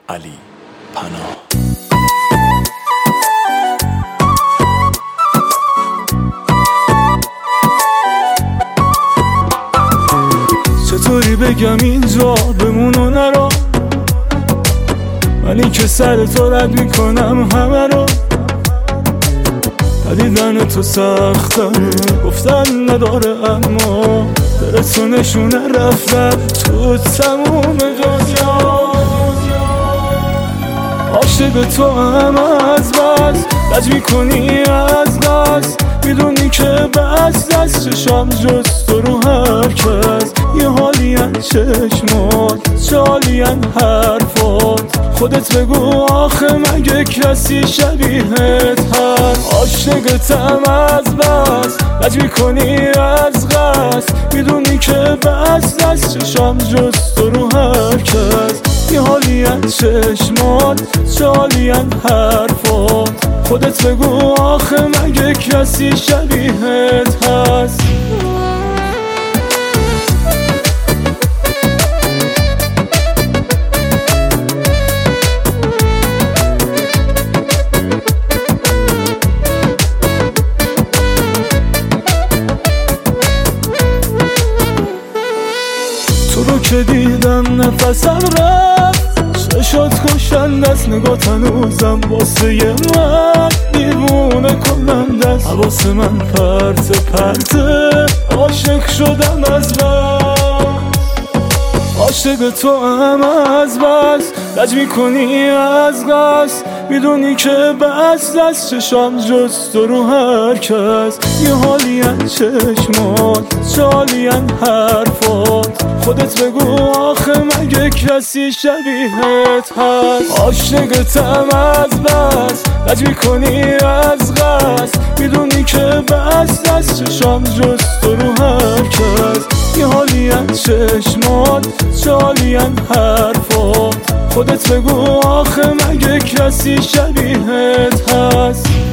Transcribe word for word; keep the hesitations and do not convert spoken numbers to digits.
علی پناه. چطوری بگم اینجا بمونو نرو، منی که سر تو رد میکنم همه رو. دیدن تو سختم گفتن نداره، اما دلتو نشونه رفتن تو تموم دنیا. عاشق تو هم از بس لج میکنی از قصد، میدونی که بس دست چشم جز تو رو هر کس. یه حالین چشمات چالین حرفات، خودت بگو آخه مگه کسی شبیهت هست. عاشقتم از بس لج میکنی از قصد، میدونی که بس دست چشم جز تو رو هر کس. یه حالین چشمات چالین حرفات، خودت بگو آخه مگه کسی شبیهت هست. تو رو که دیدم نفسم رفت، چشات کشند از نگاه هنوزم واسه من دیوونه کنند است. حواس من پرت پرته، عاشق شدم از بس. عاشق تو هم از بس لج میکنی از قصد، میدونی که بس دست چشم جز تو رو هر کس. یه حالین چشمات چالین حرفات، خودت بگو آخه مگه کسی شبیهت هست. عاشقتم از بس لج میکنی از قصد، میدونی که بس دست چشم جز تو رو هر کس. یه حالین چشمات چالین حرفات، خودت بگو آخه مگه کسی شبیهت هست.